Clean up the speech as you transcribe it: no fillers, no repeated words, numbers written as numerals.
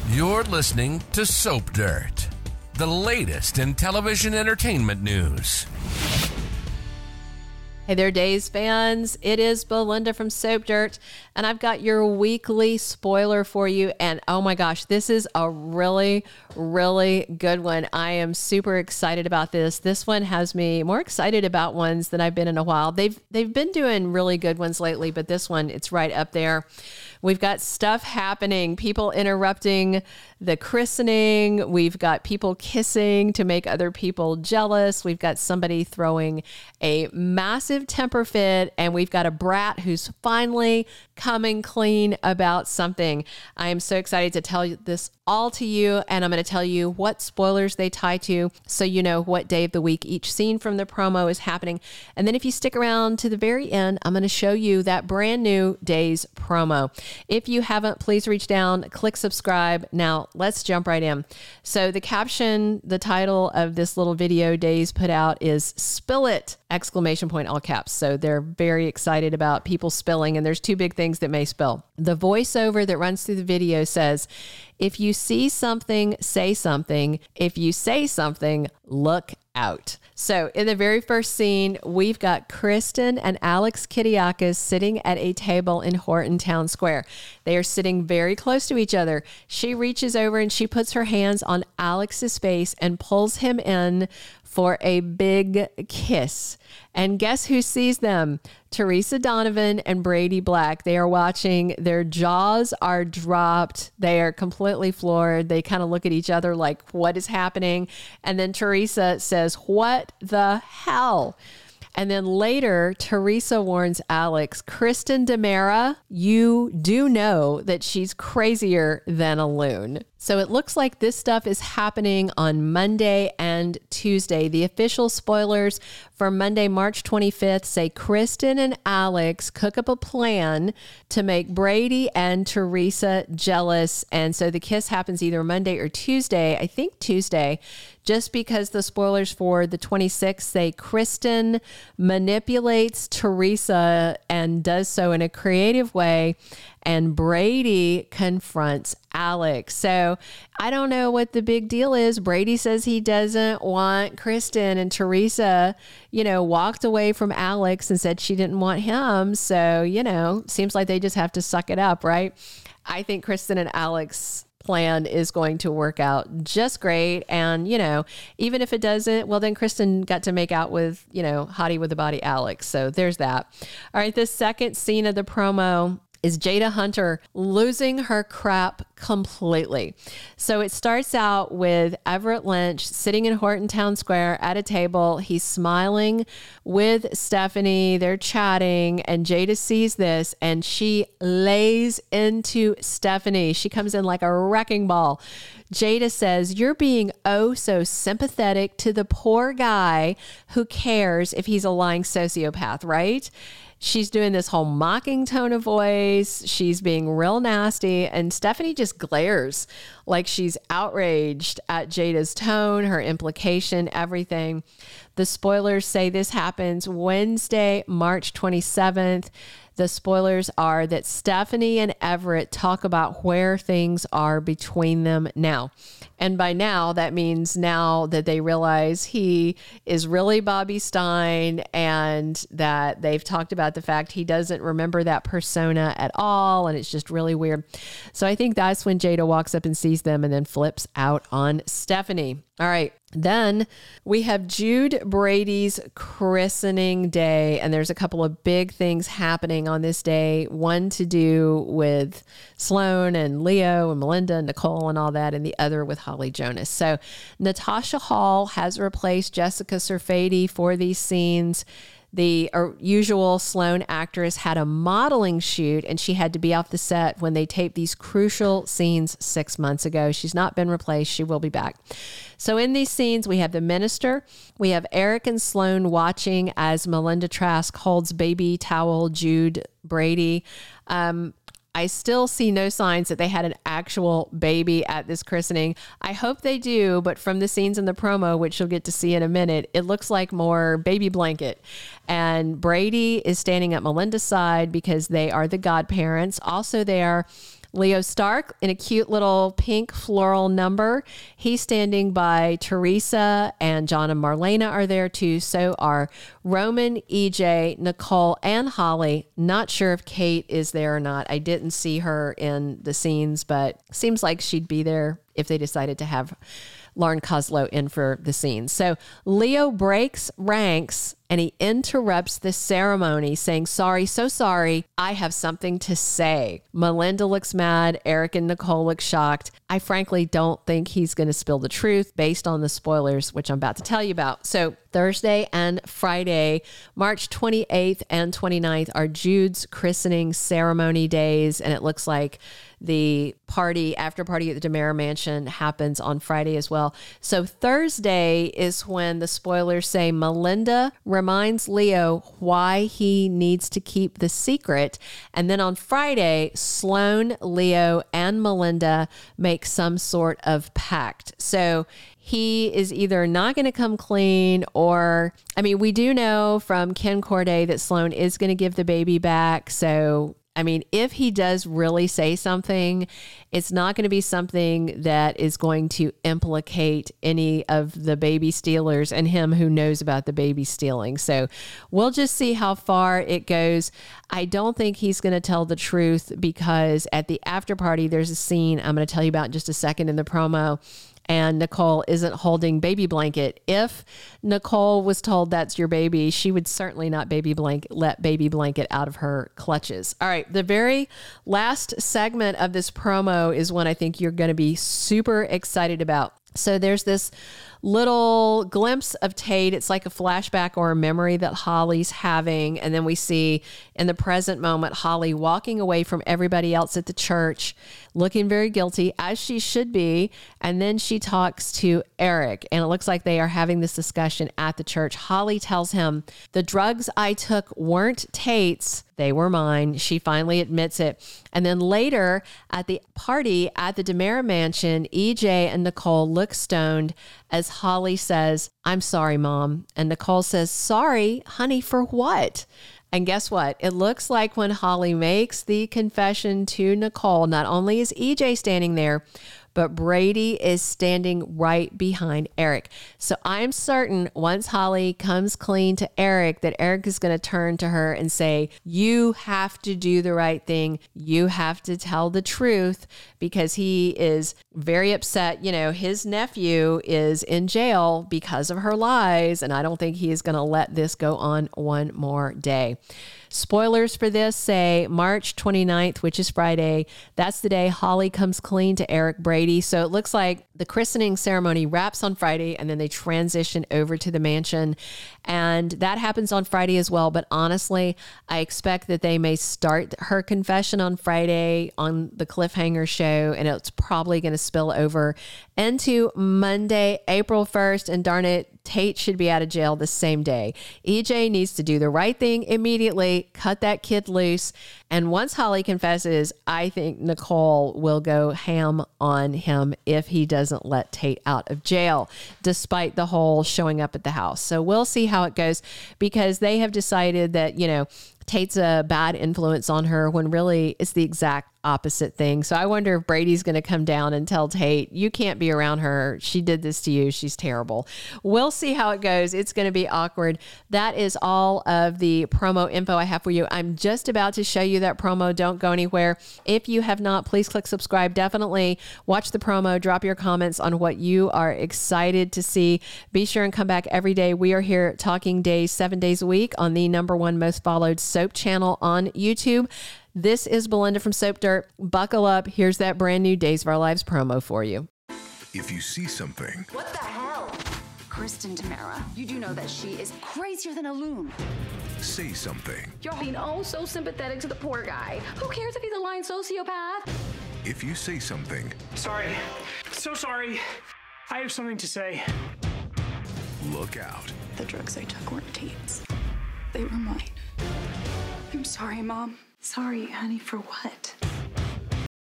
You're listening to Soap Dirt, the latest in television entertainment news. Hey there, Days fans. It is Belinda from Soap Dirt, and I've got your weekly spoiler for you. And oh my gosh, this is a really, really good one. I am super excited about this. This one has me more excited about ones than I've been in a while. They've been doing really good ones lately, but this one, it's right up there. We've got stuff happening, people interrupting the christening. We've got people kissing to make other people jealous. We've got somebody throwing a massive temper fit, and we've got a brat who's finally coming clean about something. I am so excited to tell you this all to you, and I'm going to tell you what spoilers they tie to so you know what day of the week each scene from the promo is happening. And then if you stick around to the very end, I'm going to show you that brand new Days promo. If you haven't, please reach down, click subscribe. Now, let's jump right in. So the caption, the title of this little video Days put out is "Spill It!" exclamation point, all caps. So they're very excited about people spilling, and there's two big things that may spill. The voiceover that runs through the video says, "If you see something, say something. If you say something, look out." So in the very first scene, we've got Kristen and Alex Kidiakis sitting at a table in Horton Town Square. They are sitting very close to each other. She reaches over and she puts her hands on Alex's face and pulls him in for a big kiss. And guess who sees them? Teresa Donovan and Brady Black. They are watching. Their jaws are dropped. They are completely floored. They kind of look at each other like, what is happening? And then Teresa says, "What the hell?" And then later, Teresa warns Alex, "Kristen DiMera, you do know that she's crazier than a loon." So it looks like this stuff is happening on Monday and Tuesday. The official spoilers for Monday, March 25th say Kristen and Alex cook up a plan to make Brady and Teresa jealous. And so the kiss happens either Monday or Tuesday. I think Tuesday, just because the spoilers for the 26th say Kristen manipulates Teresa and does so in a creative way, and Brady confronts Alex. So I don't know what the big deal is. Brady says he doesn't want Kristen, and Teresa, walked away from Alex and said she didn't want him. So, seems like they just have to suck it up, right? I think Kristen and Alex plan is going to work out just great. And, even if it doesn't, well, then Kristen got to make out with, hottie with the body Alex. So there's that. All right. The second scene of the promo is Jada Hunter losing her crap completely. So it starts out with Everett Lynch sitting in Horton Town Square at a table. He's smiling with Stephanie. They're chatting, and Jada sees this and she lays into Stephanie. She comes in like a wrecking ball. Jada says, "You're being oh so sympathetic to the poor guy who cares if he's a lying sociopath, right?" She's doing this whole mocking tone of voice. She's being real nasty. And Stephanie just glares like she's outraged at Jada's tone, her implication, everything. The spoilers say this happens Wednesday, March 27th. The spoilers are that Stephanie and Everett talk about where things are between them now. And by now, that means now that they realize he is really Bobby Stein, and that they've talked about the fact he doesn't remember that persona at all. And it's just really weird. So I think that's when Jada walks up and sees them and then flips out on Stephanie. All right. Then we have Jude Brady's christening day, and there's a couple of big things happening on this day. One to do with Sloan and Leo and Melinda and Nicole and all that, and the other with Holly Jonas. So Natasha Hall has replaced Jessica Serfati for these scenes. The usual Sloan actress had a modeling shoot, and she had to be off the set when they taped these crucial scenes 6 months ago. She's not been replaced. She will be back. So in these scenes, we have the minister. We have Eric and Sloan watching as Melinda Trask holds baby towel Jude Brady. I still see no signs that they had an actual baby at this christening. I hope they do, but from the scenes in the promo, which you'll get to see in a minute, it looks like more baby blanket. And Brady is standing at Melinda's side because they are the godparents. Also there Leo Stark in a cute little pink floral number. He's standing by Teresa, and John and Marlena are there too. So are Roman, EJ, Nicole, and Holly. Not sure if Kate is there or not. I didn't see her in the scenes, but seems like she'd be there if they decided to have Lauren Koslow in for the scene. So Leo breaks ranks and he interrupts the ceremony saying, sorry, so sorry. I have something to say. Melinda looks mad. Eric and Nicole look shocked. I frankly don't think he's going to spill the truth based on the spoilers, which I'm about to tell you about. So Thursday and Friday, March 28th and 29th are Jude's christening ceremony days. And it looks like the after party at the DeMera Mansion happens on Friday as well. So Thursday is when the spoilers say Melinda reminds Leo why he needs to keep the secret. And then on Friday, Sloan, Leo, and Melinda make some sort of pact. So he is either not going to come clean or, I mean, we do know from Ken Corday that Sloan is going to give the baby back. So I mean, if he does really say something, it's not going to be something that is going to implicate any of the baby stealers and him who knows about the baby stealing. So we'll just see how far it goes. I don't think he's going to tell the truth because at the after party, there's a scene I'm going to tell you about in just a second in the promo. And Nicole isn't holding baby blanket. If Nicole was told that's your baby, she would certainly not let baby blanket out of her clutches. All right. The very last segment of this promo is one I think you're going to be super excited about. So there's this little glimpse of Tate. It's like a flashback or a memory that Holly's having. And then we see in the present moment, Holly walking away from everybody else at the church, looking very guilty, as she should be. And then she talks to Eric, and it looks like they are having this discussion at the church. Holly tells him, the drugs I took weren't Tate's, they were mine. She finally admits it. And then later at the party at the DeMera Mansion, EJ and Nicole look stoned as Holly says, I'm sorry, Mom. And Nicole says, sorry, honey, for what? And guess what? It looks like when Holly makes the confession to Nicole, not only is EJ standing there, but Brady is standing right behind Eric. So I'm certain once Holly comes clean to Eric, that Eric is going to turn to her and say, you have to do the right thing. You have to tell the truth, because he is very upset. You know, his nephew is in jail because of her lies, and I don't think he is going to let this go on one more day. Spoilers for this say March 29th, which is Friday. That's the day Holly comes clean to Eric Brady. So it looks like the christening ceremony wraps on Friday and then they transition over to the mansion. And that happens on Friday as well. But honestly, I expect that they may start her confession on Friday on the cliffhanger show, and it's probably going to spill over into Monday, April 1st. And darn it, Tate should be out of jail the same day. EJ needs to do the right thing immediately, cut that kid loose. And once Holly confesses, I think Nicole will go ham on him if he doesn't let Tate out of jail, despite the whole showing up at the house. So we'll see how it goes, because they have decided that, you know, Tate's a bad influence on her when really it's the exact opposite thing. So I wonder if Brady's going to come down and tell Tate, you can't be around her. She did this to you. She's terrible. We'll see how it goes. It's going to be awkward. That is all of the promo info I have for you. I'm just about to show you that promo. Don't go anywhere. If you have not, please click subscribe. Definitely watch the promo. Drop your comments on what you are excited to see. Be sure and come back every day. We are here talking days, 7 days a week on the #1 most followed soap channel on YouTube. This is Belinda from Soap Dirt. Buckle up. Here's that brand new Days of Our Lives promo for you. If you see something... What the hell? Kristen DeMera, you do know that she is crazier than a loon. Say something. You're being oh so sympathetic to the poor guy. Who cares if he's a lying sociopath? If you say something... Sorry. So sorry. I have something to say. Look out. The drugs I took weren't Tate's. They were mine. I'm sorry, Mom. Sorry, honey, for what?